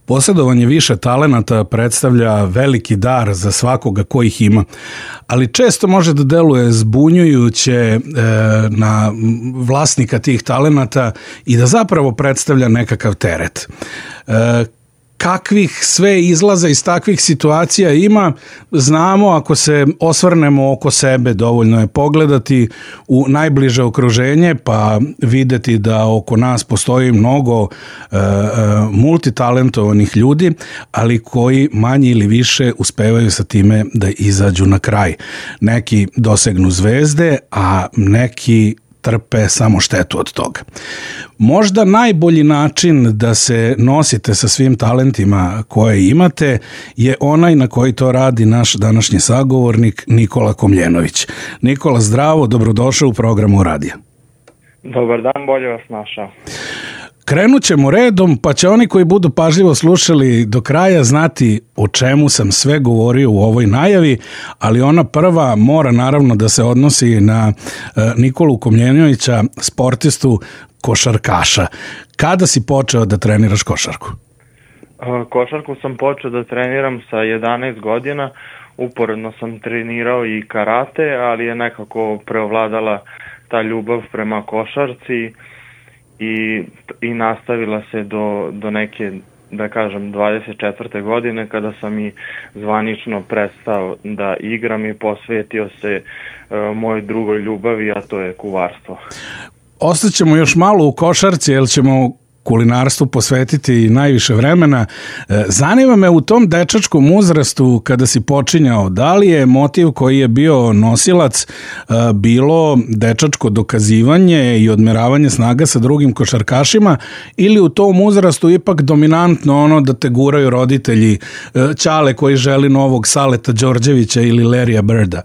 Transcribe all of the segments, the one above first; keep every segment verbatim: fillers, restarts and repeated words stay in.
Posjedovanje više talenata predstavlja veliki dar za svakoga ko ih ima, ali često može da deluje zbunjujuće e, na vlasnika tih talenata i da zapravo predstavlja nekakav teret. E, kakvih sve izlaza iz takvih situacija ima, znamo ako se osvrnemo oko sebe, dovoljno je pogledati u najbliže okruženje pa videti da oko nas postoji mnogo e, multitalentovanih ljudi, ali koji manje ili više uspevaju sa time da izađu na kraj. Neki dosegnu zvezde, a neki trpe samo štetu od toga. Možda najbolji način da se nosite sa svim talentima koje imate je onaj na koji to radi naš današnji sagovornik Nikola Komljenović. Nikola, zdravo, dobrodošao u programu Radija. Dobar dan, bolje vas našao. Krenut ćemo redom, pa će oni koji budu pažljivo slušali do kraja znati o čemu sam sve govorio u ovoj najavi, ali ona prva mora naravno da se odnosi na Nikolu Komljenovića, sportistu košarkaša. Kada si počeo da treniraš košarku? Košarku sam počeo da treniram sa jedanaest godina, uporedno sam trenirao i karate, ali je nekako preovladala ta ljubav prema košarci i, i nastavila se do, do neke, da kažem, dvadeset četvrte godine kada sam i zvanično prestao da igram i posvetio se uh, mojoj drugoj ljubavi, a to je kuvarstvo. Ostaćemo još malo u košarci, jer ćemo kulinarstvu posvetiti najviše vremena. Zanima me u tom dečačkom uzrastu kada si počinjao, da li je motiv koji je bio nosilac bilo dečačko dokazivanje i odmeravanje snaga sa drugim košarkašima ili u tom uzrastu ipak dominantno ono da te guraju roditelji, ćale koji želi novog Saleta Đorđevića ili Larrya Birda?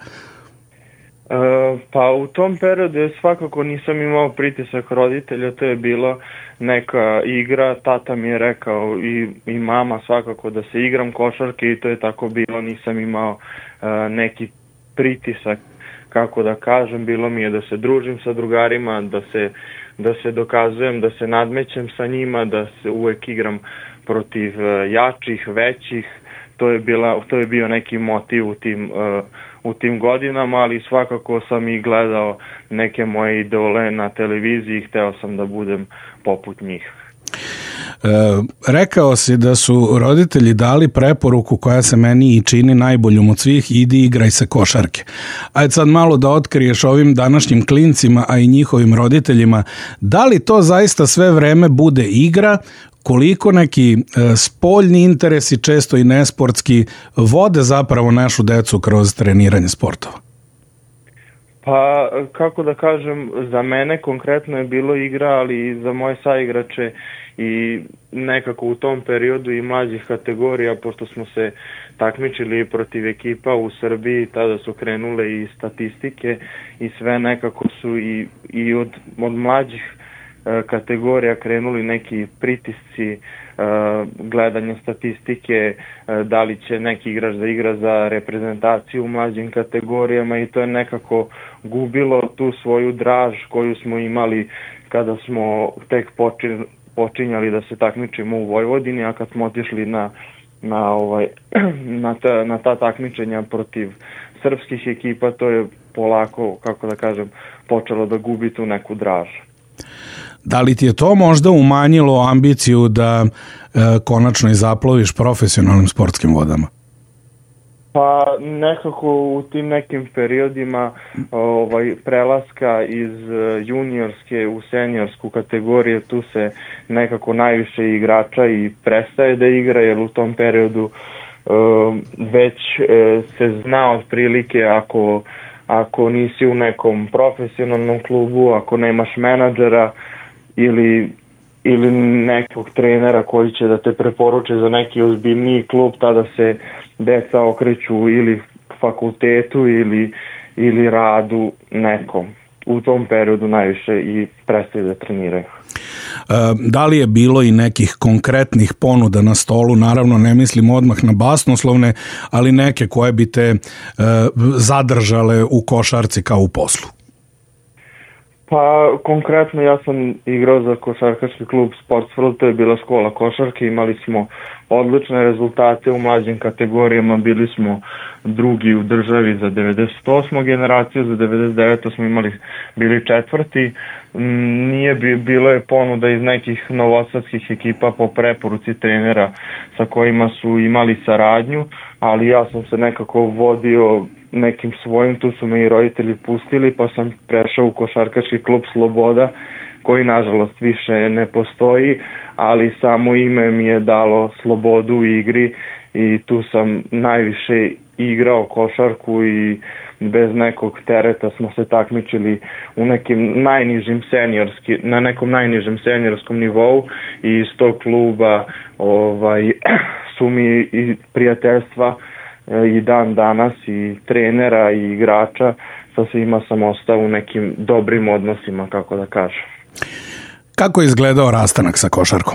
Pa u tom periodu svakako nisam imao pritisak roditelja, to je bilo neka igra, tata mi je rekao i, i mama svakako da se igram košarke i to je tako bilo, nisam imao uh, neki pritisak, kako da kažem, bilo mi je da se družim sa drugarima, da se, da se dokazujem, da se nadmećem sa njima, da se uvek igram protiv uh, jačih, većih, to je, bila, to je bio neki motiv u tim uh, u tim godinama, ali svakako sam i gledao neke moje idole na televiziji i hteo sam da budem poput njih. E, rekao si da su roditelji dali preporuku koja se meni i čini najboljom od svih, idi igraj se košarke. Ajde sad malo da otkriješ ovim današnjim klincima, a i njihovim roditeljima, da li to zaista sve vreme bude igra, koliko neki e, spoljni interesi, često i nesportski, vode zapravo našu decu kroz treniranje sportova? Pa, kako da kažem, za mene konkretno je bilo igra, ali i za moje saigrače i nekako u tom periodu i mlađih kategorija, pošto smo se takmičili protiv ekipa u Srbiji, tada su krenule i statistike i sve nekako su i, i od, od mlađih kategorija krenuli neki pritisci, gledanje statistike, da li će neki igrač da igra za reprezentaciju u mlađim kategorijama i to je nekako gubilo tu svoju draž koju smo imali kada smo tek počin, počinjali da se takmičimo u Vojvodini, a kad smo otišli na, na, ovaj, na, ta, na ta takmičenja protiv srpskih ekipa, to je polako, kako da kažem, počelo da gubi tu neku draž. Da li ti je to možda umanjilo ambiciju da e, konačno i zaploviš profesionalnim sportskim vodama? Pa nekako u tim nekim periodima ovaj, prelaska iz juniorske u seniorsku kategoriju, tu se nekako najviše igrača i prestaje da igra, jer u tom periodu e, već e, se zna otprilike ako, ako nisi u nekom profesionalnom klubu, ako nemaš menadžera, ili, ili nekog trenera koji će da te preporuče za neki ozbiljniji klub, tada se deca okreću ili fakultetu ili, ili radu nekom. U tom periodu najviše i prestaju da treniraju. Da li je bilo i nekih konkretnih ponuda na stolu, naravno ne mislim odmah na basnoslovne, ali neke koje bi te zadržale u košarci kao u poslu? Pa konkretno ja sam igrao za košarkaški klub Sportsworld, to je bila škola košarke, imali smo odlične rezultate u mlađim kategorijama, bili smo drugi u državi za devedeset osmu generaciju, za devedeset devetu smo imali, bili četvrti, nije bi, bilo je ponuda iz nekih novosadskih ekipa po preporuci trenera sa kojima su imali saradnju, ali ja sam se nekako vodio nekim svojim, tu su me i roditelji pustili, pa sam prešao u košarkaški klub Sloboda, koji nažalost više ne postoji, ali samo ime mi je dalo slobodu u igri i tu sam najviše igrao košarku i bez nekog tereta smo se takmičili u nekim najnižim seniorski, na nekom najnižem seniorskom nivou i iz tog kluba ovaj, su mi i prijateljstva i dan danas i trenera i igrača, sa svima sam ostao u nekim dobrim odnosima, kako da kažem. Kako je izgledao rastanak sa košarkom?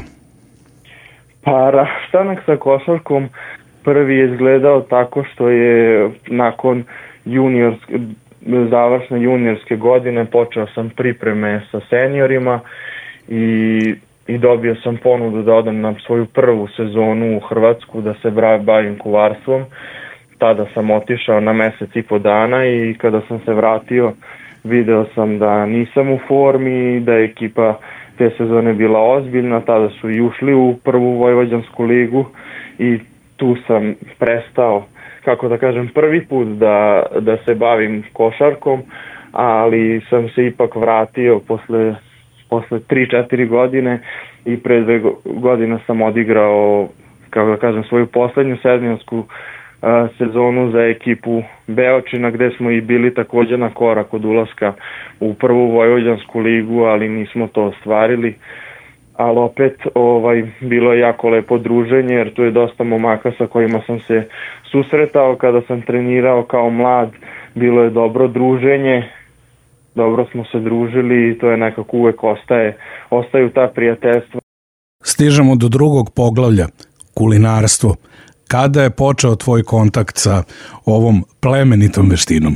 Pa rastanak sa košarkom prvi je izgledao tako što je nakon juniorske, završne juniorske godine počeo sam pripreme sa seniorima i, i dobio sam ponudu da odem na svoju prvu sezonu u Hrvatsku, da se bavim kuvarstvom. Tada sam otišao na mesec i po dana i kada sam se vratio video sam da nisam u formi, da je ekipa te sezone bila ozbiljna, tada su i ušli u prvu vojvođansku ligu i tu sam prestao, kako da kažem, prvi put da, da se bavim košarkom, ali sam se ipak vratio posle, posle tri četiri godine i pre dve godine sam odigrao, kako da kažem, svoju poslednju seniorsku sezonu za ekipu Beočina, gde smo i bili takođe na korak od ulaska u prvu vojvođansku ligu, ali nismo to ostvarili. Ali opet ovaj, bilo je jako lepo druženje, jer tu je dosta momaka sa kojima sam se susretao kada sam trenirao kao mlad. Bilo je dobro druženje, dobro smo se družili i to je nekako uvek ostaje, ostaju ta prijateljstva. Stižemo do drugog poglavlja, kulinarstvo. Kada je počeo tvoj kontakt sa ovom plemenitom veštinom?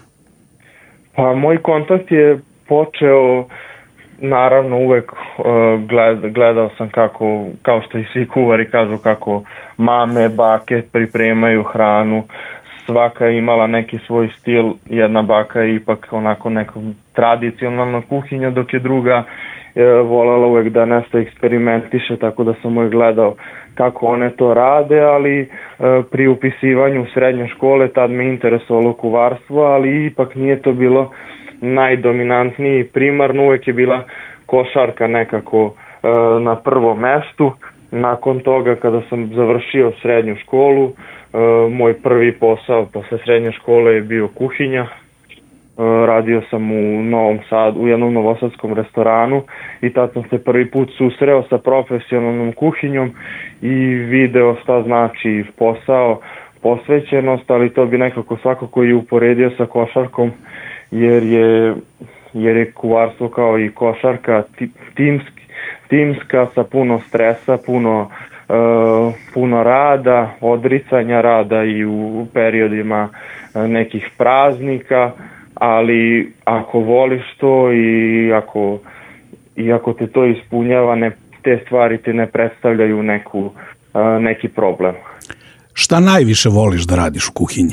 Pa moj kontakt je počeo, naravno uvek uh, gled, gledao sam kako, kao što i svi kuvari kažu, kako mame, bake pripremaju hranu. Svaka je imala neki svoj stil, jedna baka je ipak onako neka tradicionalna kuhinja, dok je druga je volela uvek da nešto eksperimentiše, tako da sam uvek gledao kako one to rade, ali e, pri upisivanju srednje škole tad me interesovalo kuvarstvo, ali ipak nije to bilo najdominantniji. Primarno uvek je bila košarka nekako e, na prvom mestu. Nakon toga, kada sam završio srednju školu, e, moj prvi posao posle srednje škole je bio kuhinja. Radio sam u Novom Sadu, u jednom novosadskom restoranu i tad sam se prvi put susreo sa profesionalnom kuhinjom i video šta znači posao, posvećenost, ali to bi nekako svakako i uporedio sa košarkom, jer je, jer je kuvarstvo kao i košarka timski, timska sa puno stresa, puno, uh, puno rada, odricanja rada i u periodima nekih praznika, ali ako voliš to i ako, i ako te to ispunjava, ne, te stvari ti ne predstavljaju neku, uh, neki problem. Šta najviše voliš da radiš u kuhinji?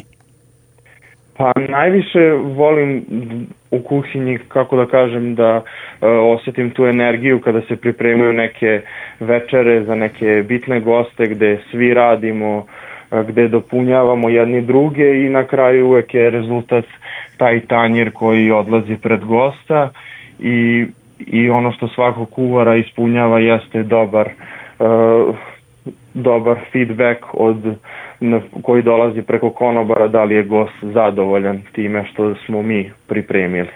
Pa najviše volim u kuhinji, kako da kažem, da uh, osjetim tu energiju kada se pripremaju neke večere za neke bitne goste gde svi radimo, uh, gde dopunjavamo jedni druge i na kraju uvek je rezultat taj tanjir koji odlazi pred gosta i, i ono što svakog kuvara ispunjava jeste dobar, uh, dobar feedback od, koji dolazi preko konobara, da li je gost zadovoljan time što smo mi pripremili.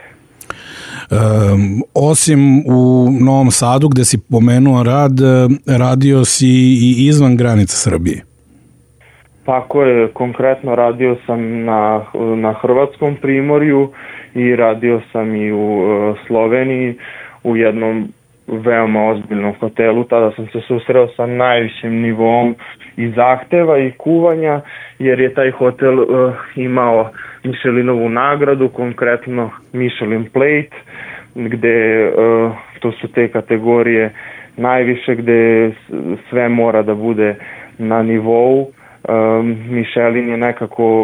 Um, osim u Novom Sadu gde si pomenuo rad, radio si i izvan granica Srbije. Tako je, konkretno radio sam na, na Hrvatskom primorju i radio sam i u uh, Sloveniji u jednom veoma ozbiljnom hotelu. Tada sam se susreo sa najvišim nivom i zahteva i kuvanja, jer je taj hotel uh, imao Michelinovu nagradu, konkretno Michelin Plate, gde to su te kategorije najviše, gde sve mora da bude na nivou. Michelin je nekako,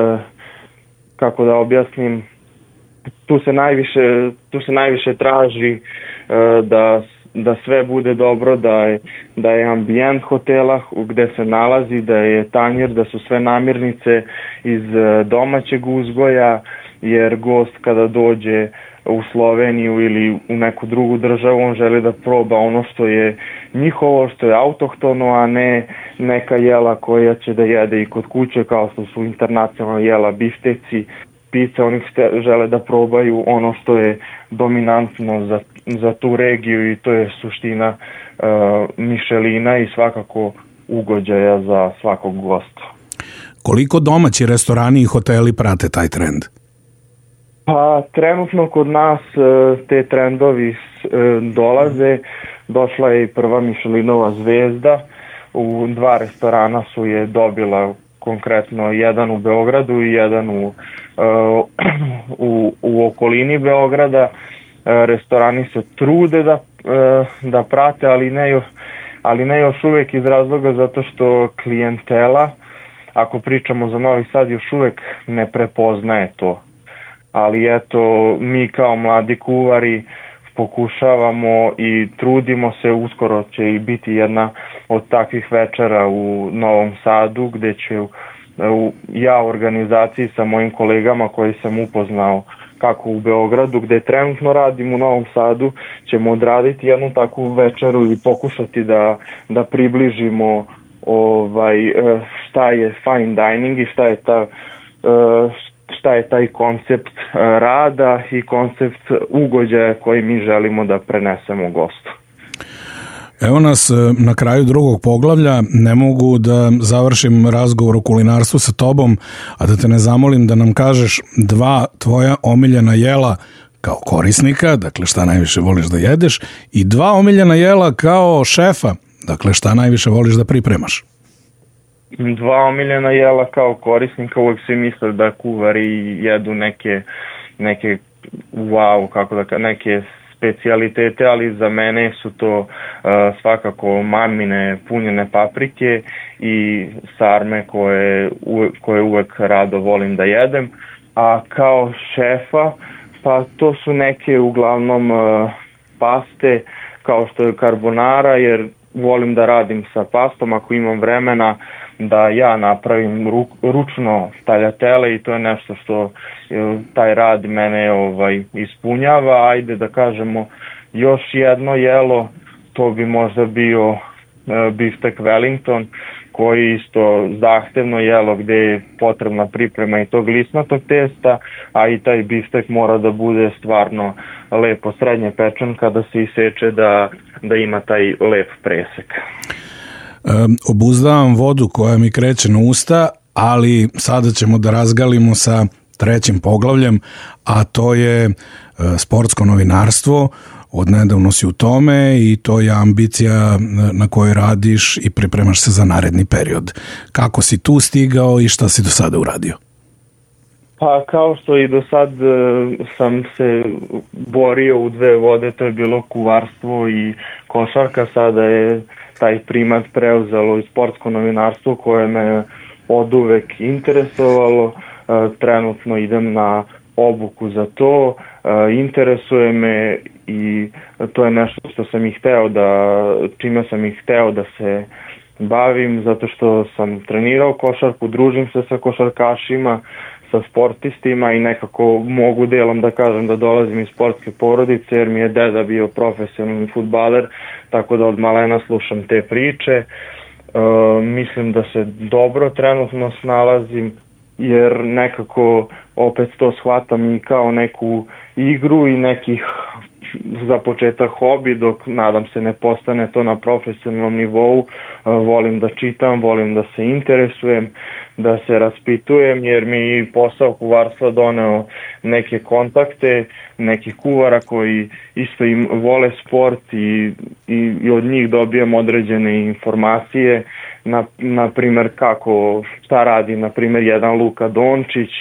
kako da objasnim, tu se najviše, tu se najviše traži da da sve bude dobro, da je, da je ambijent hotela gde se nalazi, da je tanjir, da su sve namirnice iz domaćeg uzgoja, jer gost kada dođe u Sloveniju ili u neku drugu državu, on želi da proba ono što je njihovo, što je autohtono, a ne neka jela koja će da jede i kod kuće, kao što su internacionalna jela, bifteci, pizza. Oni žele da probaju ono što je dominantno za, za tu regiju i to je suština uh, Michelina i svakako ugođaja za svakog gosta. Koliko domaći restorani i hoteli prate taj trend? Pa trenutno kod nas uh, te trendovi uh, dolaze. Došla je i prva Michelinova zvezda. U dva restorana su je dobila, konkretno jedan u Beogradu i jedan u, uh, u, u okolini Beograda. Uh, restorani se trude da, uh, da prate, ali ne, još, ali ne još uvek iz razloga zato što klijentela, ako pričamo za Novi Sad, još uvek ne prepoznaje to. Ali eto, mi kao mladi kuvari pokušavamo i trudimo se, uskoro će i biti jedna od takvih večera u Novom Sadu, gde će u, ja u organizaciji sa mojim kolegama koji sam upoznao kako u Beogradu, gde trenutno radim u Novom Sadu, ćemo odraditi jednu takvu večeru i pokušati da, da približimo ovaj, šta je fine dining i šta je ta šta je taj koncept rada i koncept ugođaja koji mi želimo da prenesemo gostu. Evo nas na kraju drugog poglavlja, ne mogu da završim razgovor o kulinarstvu sa tobom, a da te ne zamolim da nam kažeš dva tvoja omiljena jela kao korisnika, dakle šta najviše voliš da jedeš, i dva omiljena jela kao šefa, dakle šta najviše voliš da pripremaš. Dva omiljena jela kao korisnika, uvek svi misle da kuvari jedu neke, neke wow, kako da neke specijalitete, ali za mene su to uh, svakako mamine punjene paprike i sarme koje, uvek, koje uvek rado volim da jedem. A kao šefa, pa to su neke uglavnom uh, paste, kao što je carbonara, jer volim da radim sa pastom ako imam vremena, da ja napravim ru, ručno taljatele i to je nešto što taj rad mene ovaj, ispunjava. Ajde da kažemo još jedno jelo, to bi možda bio uh, biftek Wellington, koji isto zahtevno jelo gde je potrebna priprema i tog lisnatog testa, a i taj biftek mora da bude stvarno lepo srednje pečen kada se iseče, da, da ima taj lep presek. Um, obuzdavam vodu koja mi kreće na usta, ali sada ćemo da razgalimo sa trećim poglavljem, a to je uh, sportsko novinarstvo. Odnedavno si u tome i to je ambicija na kojoj radiš i pripremaš se za naredni period. Kako si tu stigao i šta si do sada uradio? Pa kao što i do sad sam se borio u dve vode, to je bilo kuvarstvo i košarka, sada je taj primat preuzelo i sportsko novinarstvo koje me oduvek interesovalo. Trenutno idem na obuku za to, interesuje me i to je nešto što sam ih hteo da, čime sam ih hteo da se bavim, zato što sam trenirao košarku, družim se sa košarkašima, sa sportistima i nekako mogu delom da kažem da dolazim iz sportske porodice, jer mi je deda bio profesionalni fudbaler, tako da od malena slušam te priče. E, mislim da se dobro trenutno snalazim, jer nekako opet to shvatam i kao neku igru i nekih za početak hobi, dok nadam se ne postane to na profesionalnom nivou. Volim da čitam, volim da se interesujem, da se raspitujem, jer mi posao kuvarstva doneo neke kontakte, nekih kuvara koji isto im vole sport i, i, i od njih dobijem određene informacije, na, na primer kako, šta radi na primer jedan Luka Dončić,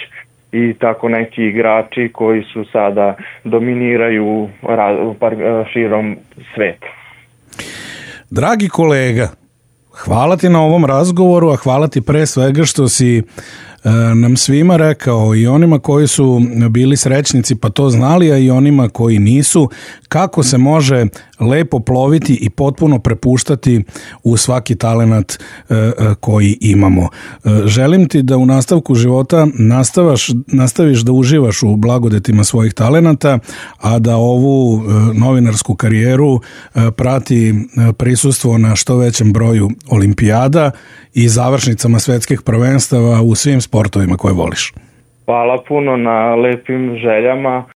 i tako neki igrači koji su sada dominiraju širom sveta. Dragi kolega, hvala ti na ovom razgovoru, a hvala ti pre svega što si nam svima rekao, i onima koji su bili srećnici pa to znali, a i onima koji nisu, kako se može lepo ploviti i potpuno prepuštati u svaki talenat koji imamo. Želim ti da u nastavku života nastavaš, nastaviš da uživaš u blagodetima svojih talenata, a da ovu novinarsku karijeru prati prisustvo na što većem broju olimpijada i završnicama svetskih prvenstava u svim sportovima koje voliš. Hvala puno na lepim željama.